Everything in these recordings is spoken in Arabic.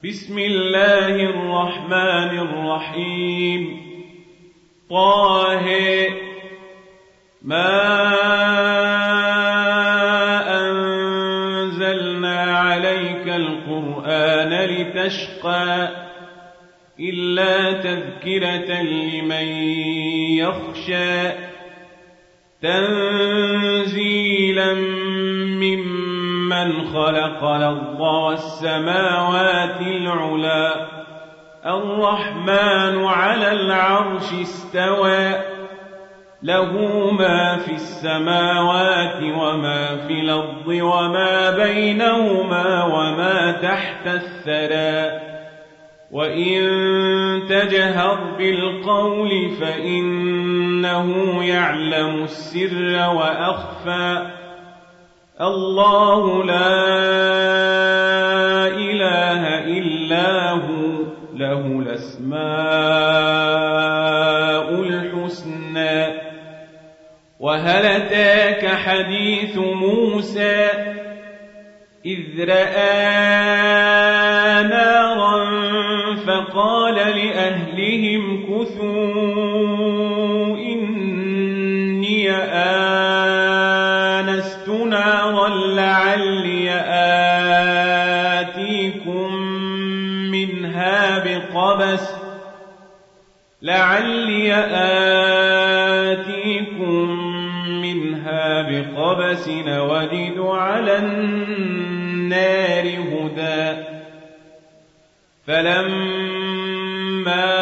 بسم الله الرحمن الرحيم. طه ما أنزلنا عليك القرآن لتشقى إلا تذكرة لمن يخشى تنزيلا ممن خلق الأرض والسماوات العلى الرحمن على العرش استوى له ما في السماوات وما في الأرض وما بينهما وما تحت الثرى وإن تجهر بالقول فإنه يعلم السر وأخفى الله لا إله إلا هو له الأسماء الحسنى. وهل أتاك حديث موسى إذ رأى نارا فقال لأهلهم كثوا إني آنست نارا لعلي آتيكم منها بقبس وجد على النار هدى. فلما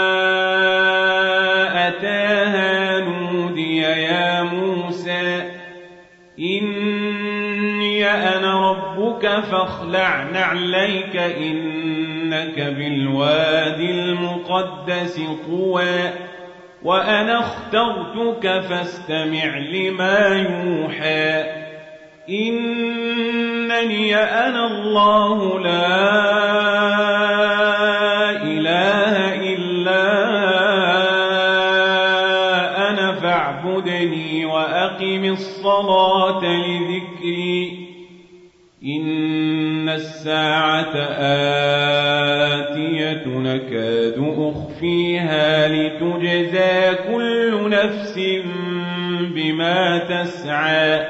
أتاها نودي يا موسى إني أنا ربك فاخلع نعليك إنك بالوادي المقدس طوى وأنا اخترتك فاستمع لما يوحى إنني أنا الله لا إله إلا أنا فاعبدني وأقم الصلاة لذكري إن الساعة آتية نكاد أخفيها لتجزى كل نفس بما تسعى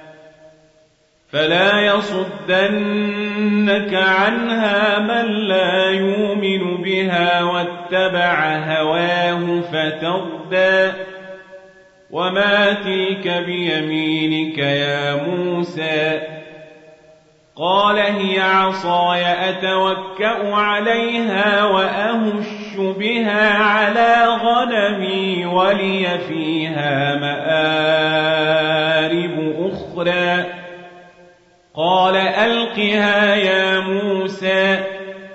فلا يصدنك عنها من لا يؤمن بها واتبع هواه فتردى. وما تلك بيمينك يا موسى قال هي عصاي أتوكأ عليها وأهش بها على غنمي ولي فيها مآرب أخرى. قال ألقها يا موسى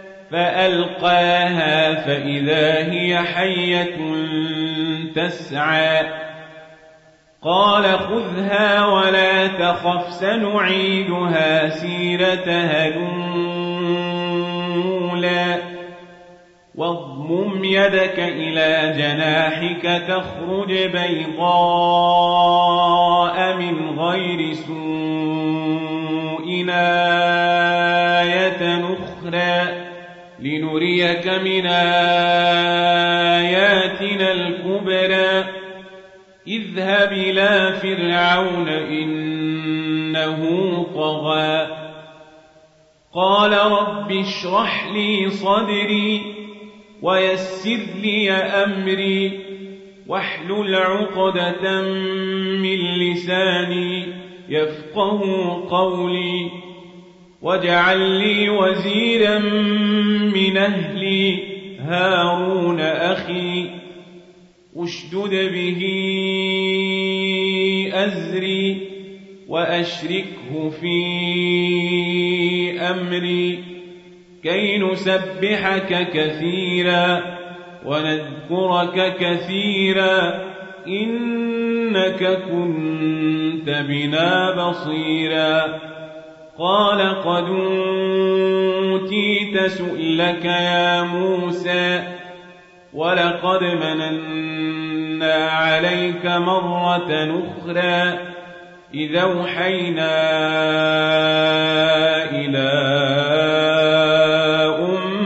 فألقاها فإذا هي حية تسعى. قال خذها ولا تخف سنعيدها سيرتها الأولى واضمم يدك إلى جناحك تخرج بيضاء من غير سوء آية أخرى لنريك من آياتنا الكبرى اذهب إلى فرعون إنه طغى. قال رب اشرح لي صدري ويسر لي أمري واحلل عقدة من لساني يفقه قولي واجعل لي وزيرا من أهلي هارون أخي اشدد به أزري وأشركه في أمري كي نسبحك كثيرا ونذكرك كثيرا إنك كنت بنا بصيرا. قال قد أوتيت سؤلك يا موسى ولقد مننا عليك مرة أخرى إذا أوحينا إلى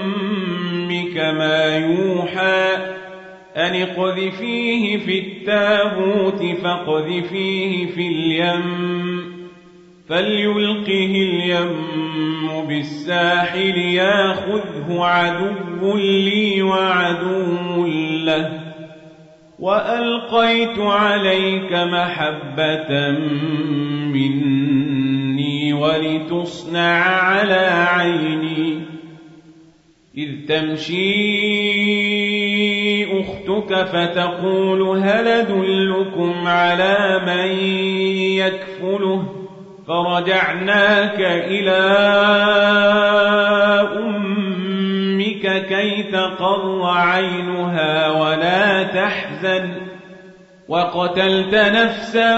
كما يوحى أن اقذفيه في التابوت فاقذفيه في اليم فليلقه اليم بالساحل ياخذه عدو لي وعدو له وألقيت عليك محبة مني ولتصنع على عيني إذ تمشي أختك فتقول هل أدلكم على من يكفله فرجعناك إلى أمك كي تقر عينها ولا تحزن وقتلت نفسا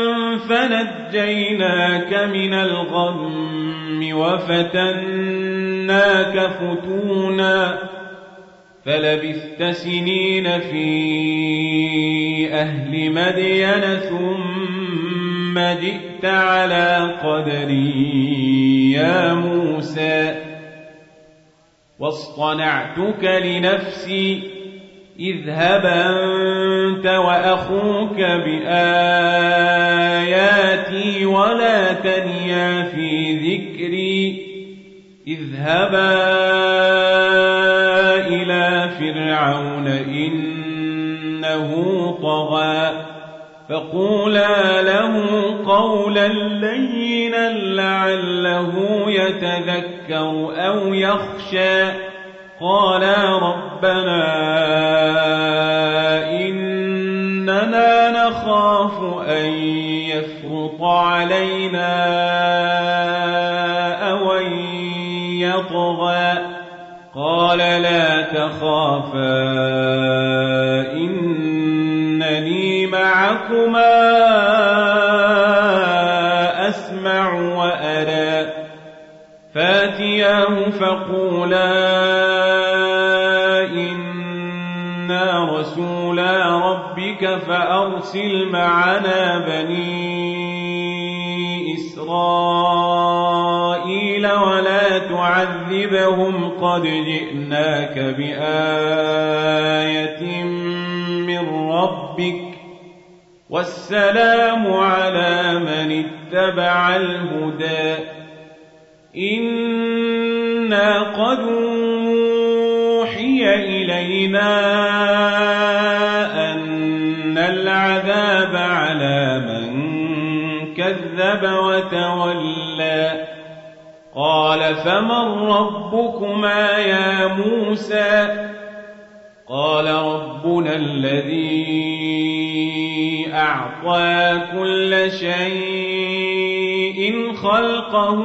فنجيناك من الغم وفتناك فتونا فلبثت سنين في أهل مدين ثم جئت على قدري يا موسى واصطنعتك لنفسي اذهب أنت وأخوك بآياتي ولا تنيا في ذكري اذهبا إلى فرعون إنه طغى فقولا له قولا لينا لعله يتذكر أو يخشى قالا ربنا إننا نخاف أن يفرط علينا أو أن يطغى قال لا تخافا إنني معكما أسمع وأرى فاتياه فقولا إنا رسولا ربك فأرسل معنا بني إسرائيل ولا تعذبهم قد جئناك بآية من ربك والسلام على من اتبع الهدى إنا قد أوحي إلينا أن العذاب على من كذب وتولى قال فمن ربكما يا موسى قال ربنا الذي أعطى كل شيء خلقه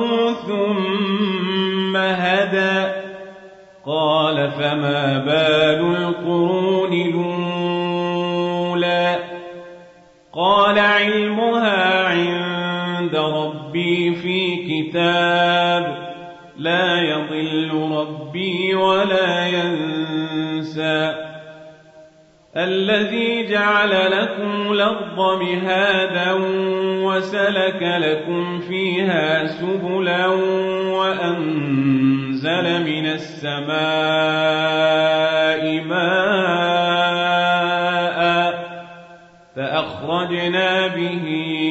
ثم هدى قال فما بال القرون الأولى قال علمها عند ربي في كتاب لا يضل ربي ولا ينسى الذي جعل لكم الأرض مهادا وسلك لكم فيها سبلا وأنزل من السماء ماء فأخرجنا به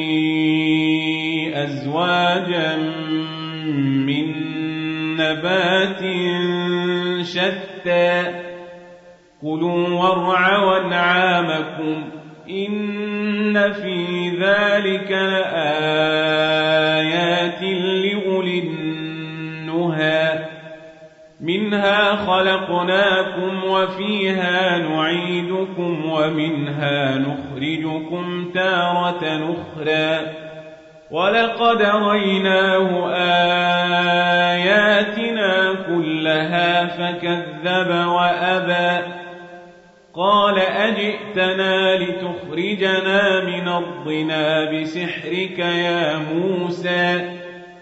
أزواجا من نبات شتى كلوا وارعوا أنعامكم إن في ذلك لآيات لأولي النهى منها خلقناكم وفيها نعيدكم ومنها نخرجكم تارة أخرى ولقد ريناه آياتنا كلها فكذب وأبى قال أجئتنا لتخرجنا من أرضنا بسحرك يا موسى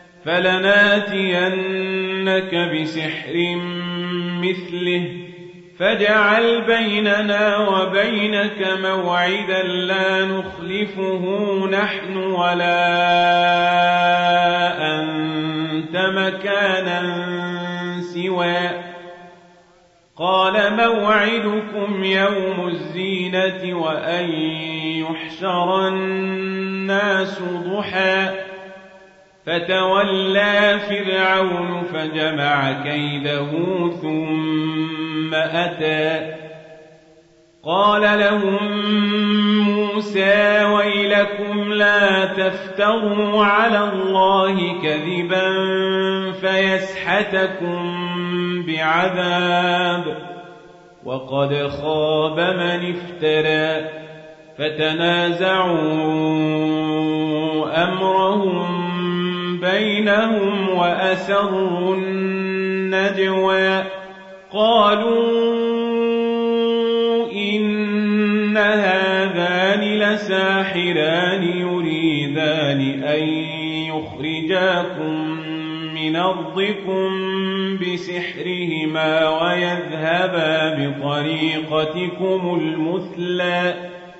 فلناتينك بسحر مثله فاجعل بيننا وبينك موعدا لا نخلفه نحن ولا أنت مكانا سوى قال موعدكم يوم الزينة وأن يحشر الناس ضحى فتولى فرعون فجمع كيده ثم أتى قال لهم موسى ويلكم لا تفتروا على الله كذبا فيسحتكم بعذاب وقد خاب من افترى فتنازعوا أمرهم بينهم وأسروا النجوى قالوا إن هذان لساحران يريدان أن يخرجاكم من أرضكم بسحرهما ويذهبا بطريقتكم المثلى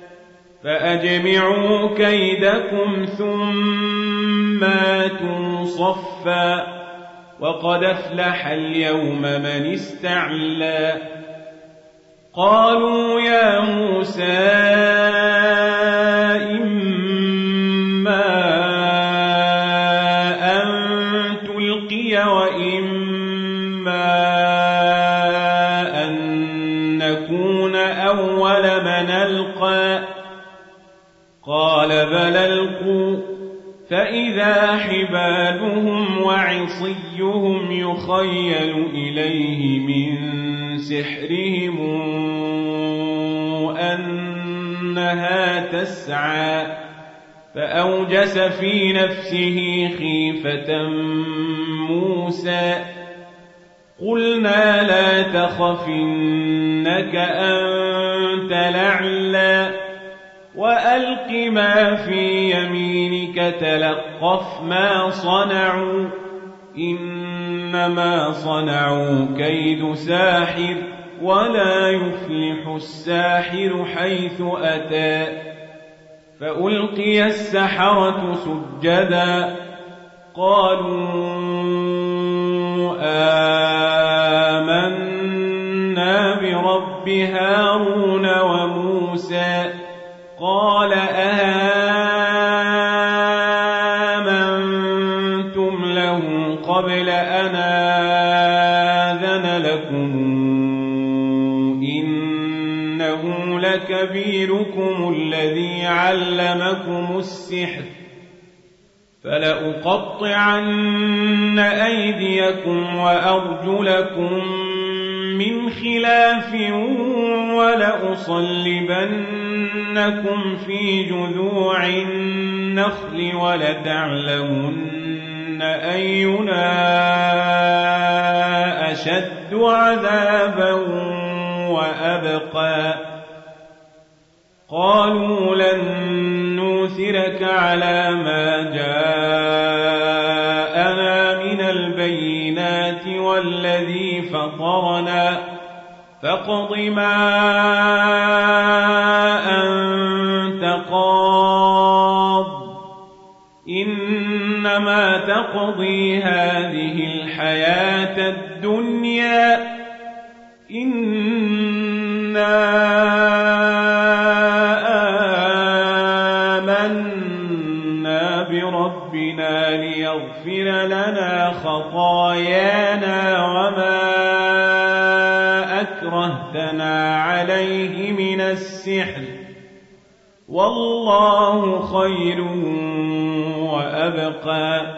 فأجمعوا كيدكم ثم آتوا صفا وقد أفلح اليوم من استعلى قالوا يا موسى إما أن تلقي وإما أن نكون أول من ألقى قال بل ألقوا فإذا حبالهم وعصيهم يخيل إليه من سحرهم أنها تسعى فأوجس في نفسه خيفة موسى قلنا لا تخف إنك أنت الأعلى وألق ما في يمينك تلقف ما صنعوا إنما صنعوا كيد ساحر ولا يفلح الساحر حيث أتى فألقي السحرة سجدا قالوا آمنا برب هارون وموسى قال آمنتم له قبل أن آذن لكم إنه لكبيركم الذي علمكم السحر فلأقطعن أيديكم وأرجلكم من خلاف ولأصلبنكم في جذوع النخل ولتعلمن أينا أشد عذابا وأبقى قالوا لن نؤثرك على ما جاءنا من البينات والذي فطرنا فاقض ما أنت قاض إنما تقضي هذه الحياة الدنيا إنا آمنا بربنا ليغفر لنا خطايانا وما أكرهتنا عليه من السحر والله خير وأبقى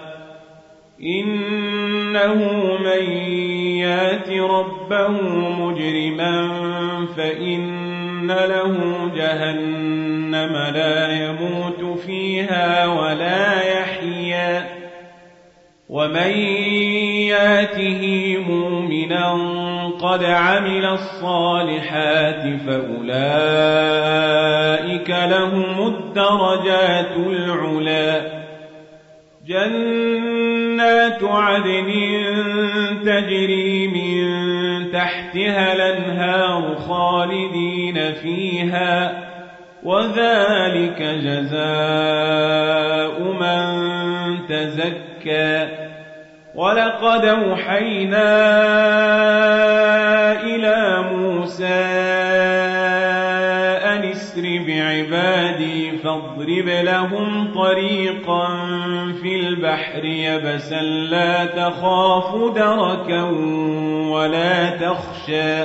إنه من يات ربه مجرما فإن له جهنم لا يموت فيها ولا يحيا ومن ياته مؤمنا قد عمل الصالحات فأولئك لهم الدرجات العلى جنات عدن تجري من تحتها الأنهار خالدين فيها وذلك جزاء من تزكى ولقد أوحينا إلى فاضرب لهم طريقا في البحر يبسا لا تخاف دركا ولا تخشى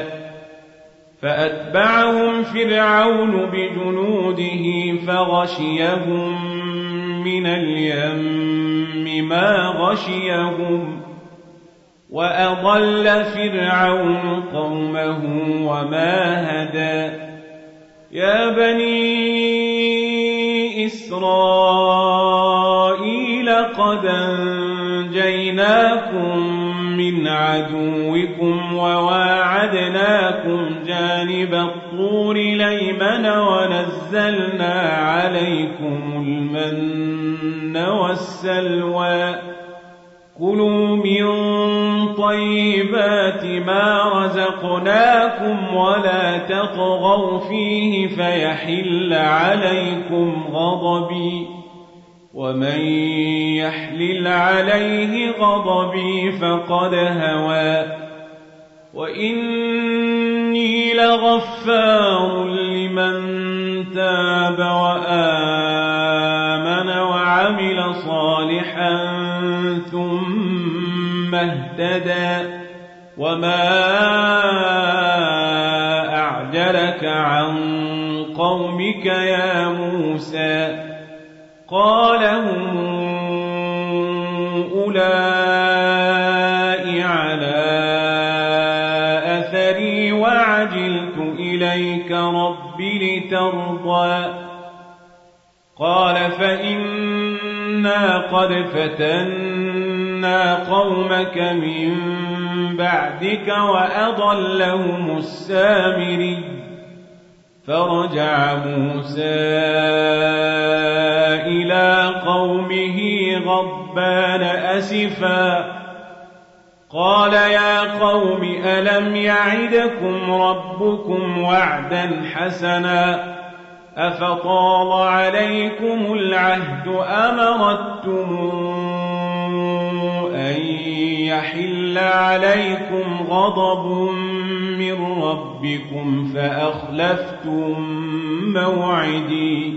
فأتبعهم فرعون بجنوده فغشيهم من اليم ما غشيهم وأضل فرعون قومه وما هدى يا بني إسرائيل قد أنجيناكم من عدوكم وواعدناكم جانب الطور الأيمن ونزلنا عليكم المن والسلوى كلوا من طيبات ما رزقناكم ولا تطغوا فيه فيحل عليكم غضبي ومن يحلل عليه غضبي فقد هوى وإني لغفار لمن تاب وآمن وعمل صالحا ثم اهتدى وما أعجلك عن قومك يا موسى قال هم أولئك على أثري وعجلت إليك رب لترضى قال فإنا قد فتنا قومك من بعدك وأضلهم السامري فرجع موسى إلى قومه غضبان أسفا قال يا قوم ألم يعدكم ربكم وعدا حسنا أفطال عليكم العهد أمرتم أن يحل عليكم غضب من ربكم فأخلفتم موعدي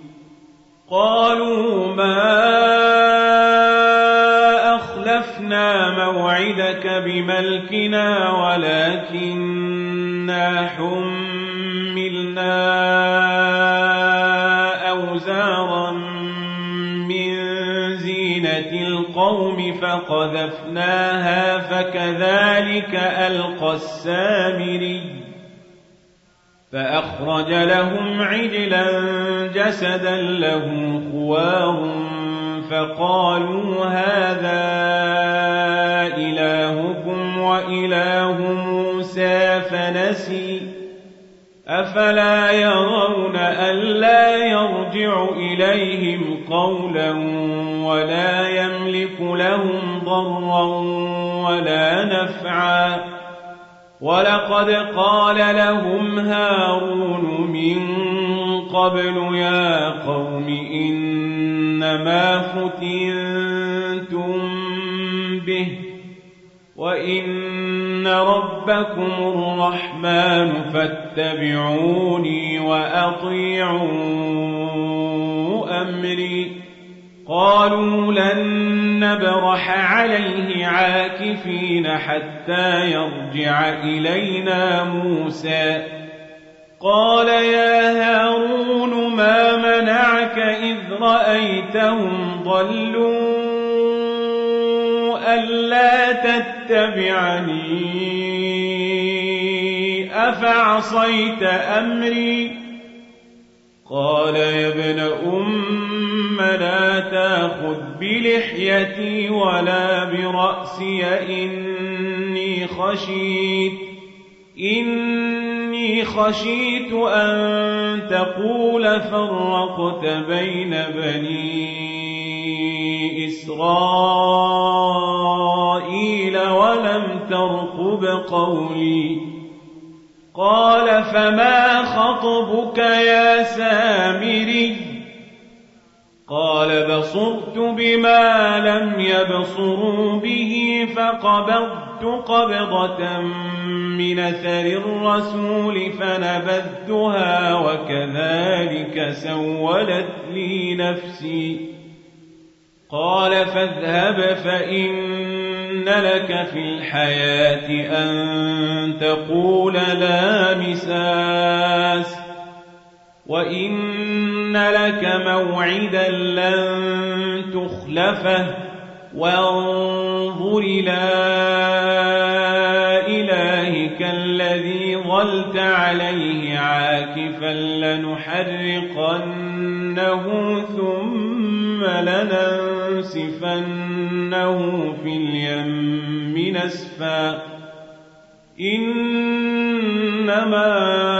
قالوا ما أخلفنا موعدك بملكنا ولكننا حملنا أوزارا من زينة القوم فقذفناها فكذلك ألقى السامري فأخرج لهم عجلا جسدا له خوار فقالوا هذا إلهكم وإله موسى فنسي أفلا يرون ألا يرجع إليهم قولا ولا يملك لهم ضرا ولا نفعا ولقد قال لهم هارون من قبل يا قوم إنما فتنتم به وإن ربكم الرحمن فاتبعوني وأطيعوا أمري قالوا لن نبرح عليه عاكفين حتى يرجع إلينا موسى قال يا هارون ما منعك إذ رأيتهم ضلوا ألا تتبعني أفعصيت أمري قال يا ابن أم لا تأخذ بلحيتي ولا برأسي إني خشيت أن تقول فرقت بين بني إسرائيل ولم ترقب قولي قال فما خطبك يا سامري قال بصرت بما لم يبصروا به فقبضت قبضة من أثر الرسول فنبذتها وكذلك سولت لي نفسي. قال فاذهب فإن لك في الحياة أن تقول لا مساس وإن لك موعدا لن تخلفه وانظر إلى إلهك الذي ظلت عليه عاكفا لنحرقنه ثم لننسفنه في اليم نسفا إنما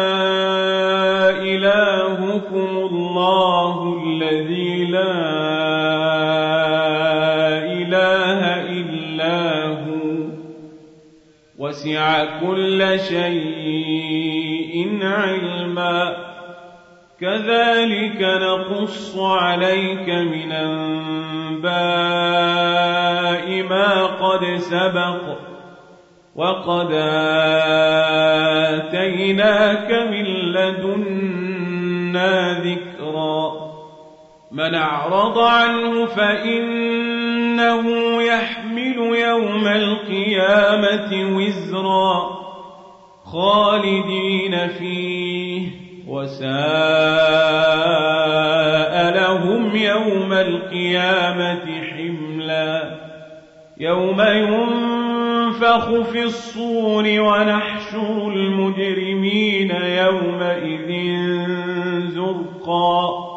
إلهكم الله الذي لا إله إلا هو وسع كل شيء علما كذلك نقص عليك من أنباء ما قد سبق وقد آتيناك من لدنا ذكرا من أعرض عنه فإنه يحمل يوم القيامة وزرا خالدين فيه وساء لهم يوم القيامة حملا يوم ينفخ في الصور ونحشر المجرمين يومئذ زرقا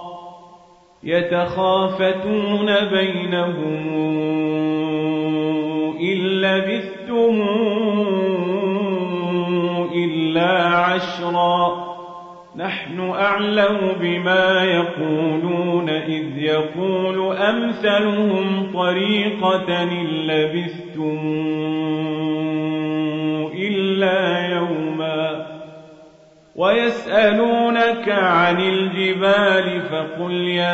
يتخافتون بينهم إن لبثتم إلا عشرا نحن أعلم بما يقولون إذ يقول أمثلهم طريقة إن لبثتم إلا يوما ويسألونك عن الجبال فقل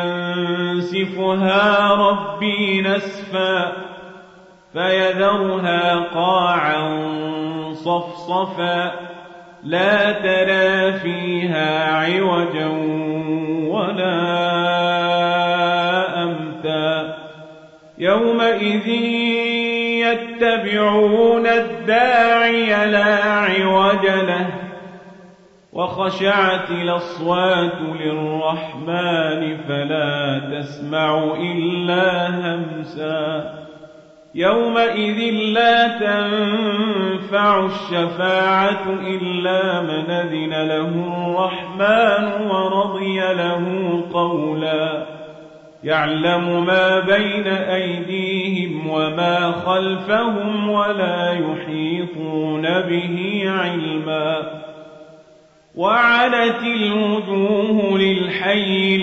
ينسفها ربي نسفا فيذرها قاعا صفصفا لا ترى فيها عوجا ولا أمتا يومئذ يتبعون الداعي لا عوج له وخشعت الأصوات للرحمن فلا تسمع إلا همسا يومئذ لا تنفع الشفاعة إلا من أذن له الرحمن ورضي له قولا يعلم ما بين أيديهم وما خلفهم ولا يحيطون به علما وعنت الوجوه للحي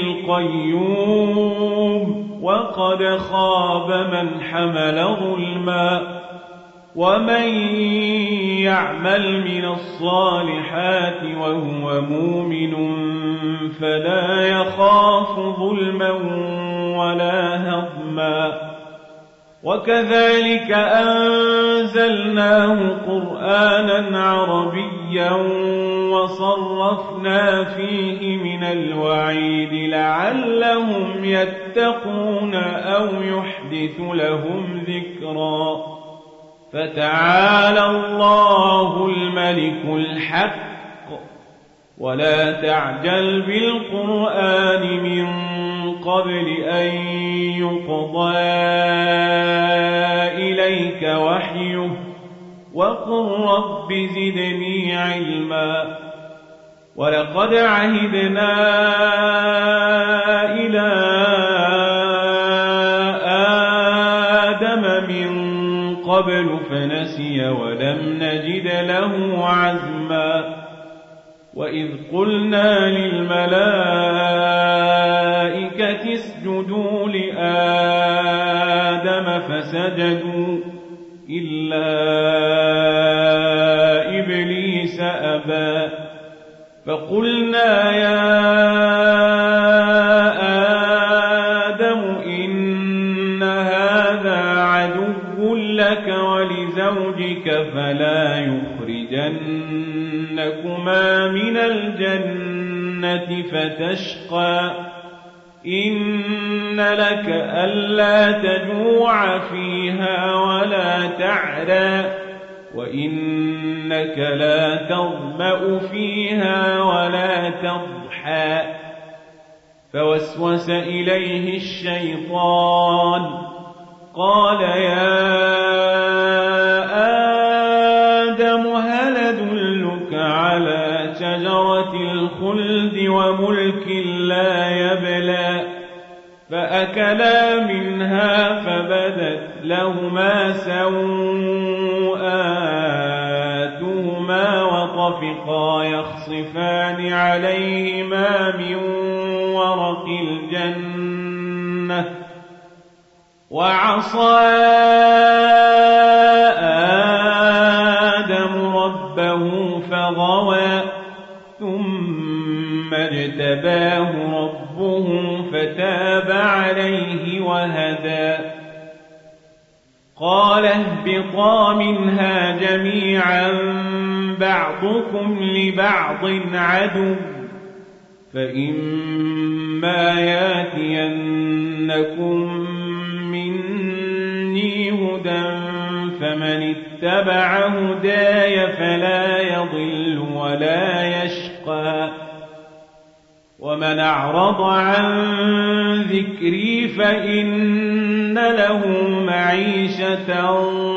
القيوم وقد خاب من حمل ظلما ومن يعمل من الصالحات وهو مؤمن فلا يخاف ظلما ولا هضما وكذلك أنزلناه قرآنا عربيا وصرفنا فيه من الوعيد لعلهم يتقون أو يحدث لهم ذكرا فتعالى الله الملك الحق ولا تعجل بالقرآن من قبل أن يقضى إليك وحيه وقل رب زدني علما ولقد عهدنا إلى آدم من قبل فنسي ولم نجد له عزما وإذ قلنا للملائكة اسجدوا لآدم فسجدوا إلا إبليس أبى فقلنا يا آدم ربك فلا يخرجنكما من الجنة فتشقى إن لك ألا تجوع فيها ولا تعرى وإنك لا تظمأ فيها ولا تضحى فوسوس إليه الشيطان قال يا آدم هل أدلك على شجرة الخلد وملك لا يبلى فأكلا منها فبدت لهما سوآتهما وطفقا يخصفان عليهما من ورق الجنة وعصى آدم ربه فغوى ثم اجتباه ربه فتاب عليه وهدى قال اهبطا منها جميعا بعضكم لبعض عدو فإما ياتينكم مني هدى فمن اتبع هداي فلا يضل ولا يشقى ومن أعرض عن ذكري فإن له معيشة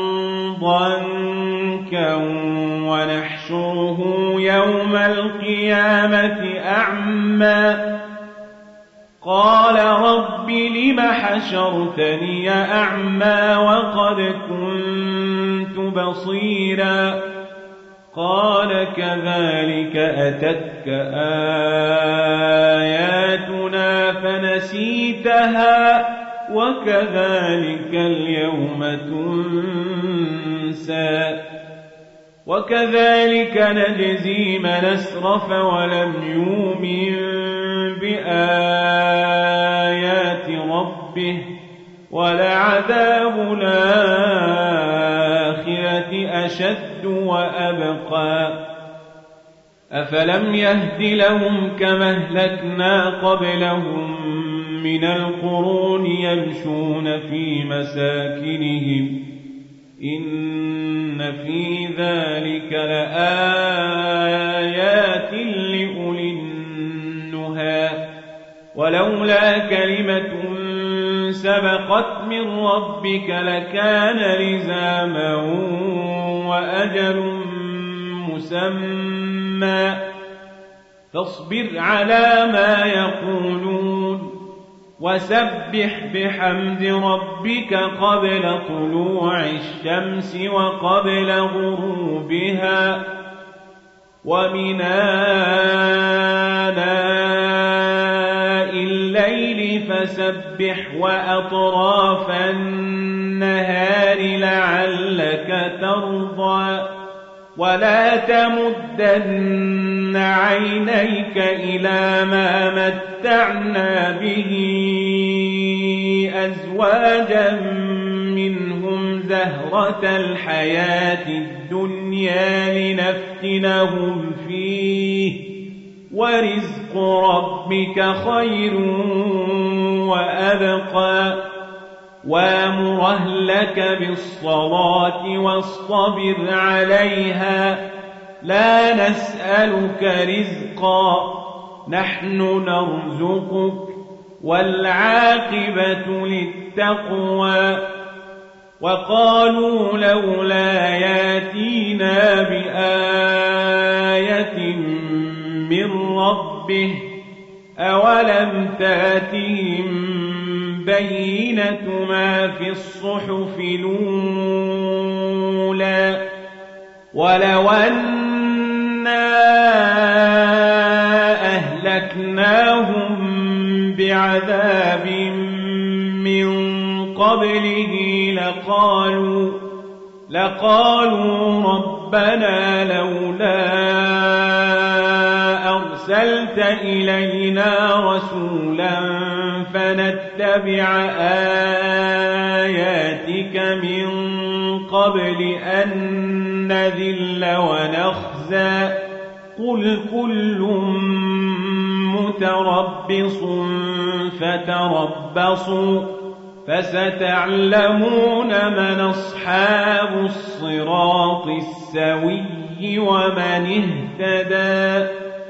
ضنكا ونحشره يوم القيامة أعمى قال رب لم حشرتني أعمى وقد كنت بصيرا قال كذلك أتتك آياتنا فنسيتها وكذلك اليوم تنسى وكذلك نجزي من أسرف ولم يؤمن بآيات ربه ولعذاب الآخرة أشد وأبقى أفلم يهد لهم كما أهلكنا قبلهم من القرون يمشون في مساكنهم إن في ذلك لآيات لأولي النهى ولولا كلمة سبقت من ربك لكان لزاما وأجل مسمى فاصبر على ما يقولون وسبح بحمد ربك قبل طلوع الشمس وقبل غروبها ومن آناء الليل فسبح وأطراف النهار لعلك ترضى ولا تمدن عينيك إلى ما متعنا به أزواجا منهم زهرة الحياة الدنيا لنفتنهم فيه ورزق ربك خير وأبقى وامر أهلك بالصلاة واصطبر عليها لا نسألك رزقا نحن نرزقك والعاقبة للتقوى وقالوا لولا ياتينا بآية من ربه أولم تاتهم بينة ما في الصحف الأولى ولو أنا أهلكناهم بعذاب من قبله لقالوا ربنا لولا أرسلت إلينا رسولا فنتبع آياتك من قبل أن نذل ونخزى قل كل متربص فتربصوا فستعلمون من أصحاب الصراط السوي ومن اهتدى.